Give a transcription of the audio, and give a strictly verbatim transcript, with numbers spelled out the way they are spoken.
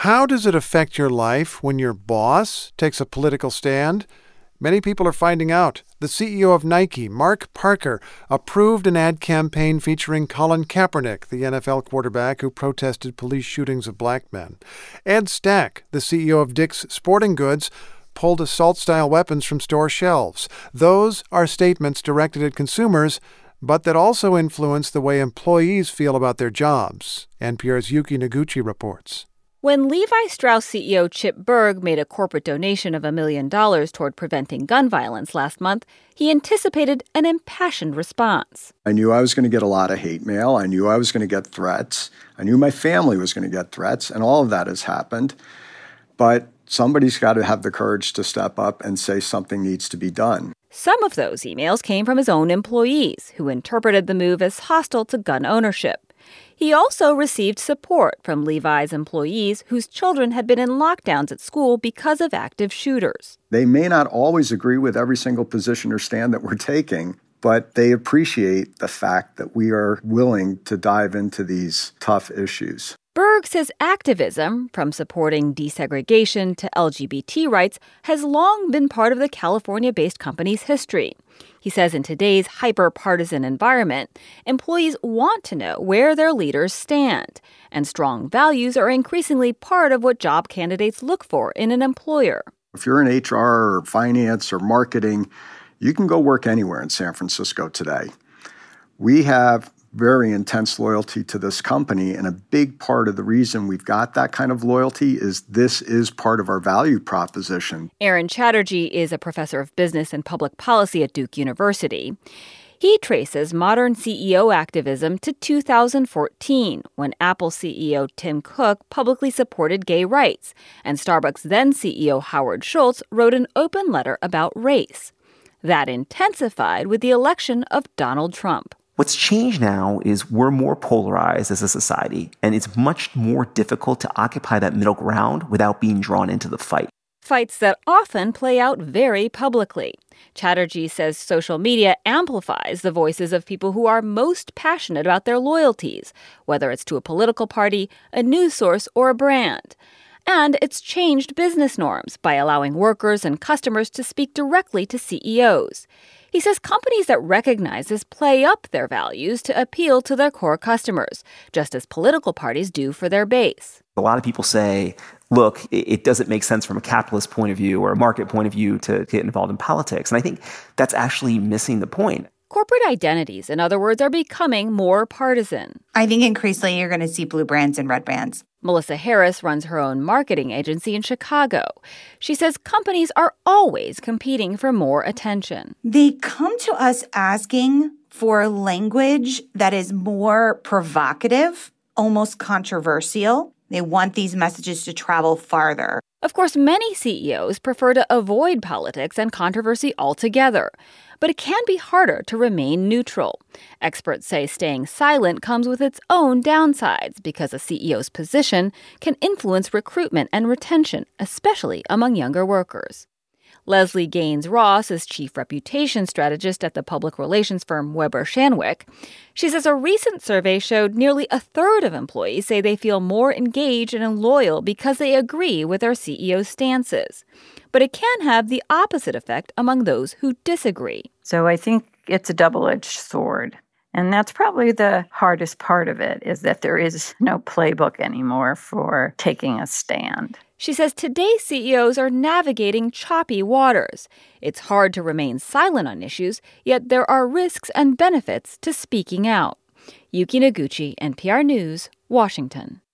how does it affect your life when your boss takes a political stand? Many people are finding out. The C E O of Nike, Mark Parker, approved an ad campaign featuring Colin Kaepernick, the N F L quarterback who protested police shootings of black men. Ed Stack, the C E O of Dick's Sporting Goods, pulled assault-style weapons from store shelves. Those are statements directed at consumers, but that also influence the way employees feel about their jobs. N P R's Yuki Noguchi reports. When Levi Strauss C E O Chip Bergh made a corporate donation of a million dollars toward preventing gun violence last month, he anticipated an impassioned response. I knew I was going to get a lot of hate mail. I knew I was going to get threats. I knew my family was going to get threats, and all of that has happened. But somebody's got to have the courage to step up and say something needs to be done. Some of those emails came from his own employees, who interpreted the move as hostile to gun ownership. He also received support from Levi's employees whose children had been in lockdowns at school because of active shooters. They may not always agree with every single position or stand that we're taking, but they appreciate the fact that we are willing to dive into these tough issues. Bergh says activism, from supporting desegregation to L G B T rights, has long been part of the California-based company's history. He says in today's hyper-partisan environment, employees want to know where their leaders stand, and strong values are increasingly part of what job candidates look for in an employer. If you're in H R or finance or marketing, you can go work anywhere in San Francisco today. We have very intense loyalty to this company, and a big part of the reason we've got that kind of loyalty is this is part of our value proposition. Aaron Chatterjee is a professor of business and public policy at Duke University. He traces modern C E O activism to two thousand fourteen, when Apple C E O Tim Cook publicly supported gay rights, and Starbucks then C E O Howard Schultz wrote an open letter about race. That intensified with the election of Donald Trump. What's changed now is we're more polarized as a society, and it's much more difficult to occupy that middle ground without being drawn into the fight. Fights that often play out very publicly. Chatterjee says social media amplifies the voices of people who are most passionate about their loyalties, whether it's to a political party, a news source, or a brand. And it's changed business norms by allowing workers and customers to speak directly to C E Os. He says companies that recognize this play up their values to appeal to their core customers, just as political parties do for their base. A lot of people say, look, it doesn't make sense from a capitalist point of view or a market point of view to get involved in politics. And I think that's actually missing the point. Corporate identities, in other words, are becoming more partisan. I think increasingly you're going to see blue brands and red brands. Melissa Harris runs her own marketing agency in Chicago. She says companies are always competing for more attention. They come to us asking for language that is more provocative, almost controversial. They want these messages to travel farther. Of course, many C E Os prefer to avoid politics and controversy altogether. But it can be harder to remain neutral. Experts say staying silent comes with its own downsides because a C E O's position can influence recruitment and retention, especially among younger workers. Leslie Gaines Ross is chief reputation strategist at the public relations firm Weber Shandwick. She says a recent survey showed nearly a third of employees say they feel more engaged and loyal because they agree with their C E O's stances. But it can have the opposite effect among those who disagree. So I think it's a double-edged sword. And that's probably the hardest part of it, is that there is no playbook anymore for taking a stand. She says today's C E Os are navigating choppy waters. It's hard to remain silent on issues, yet there are risks and benefits to speaking out. Yuki Noguchi, N P R News, Washington.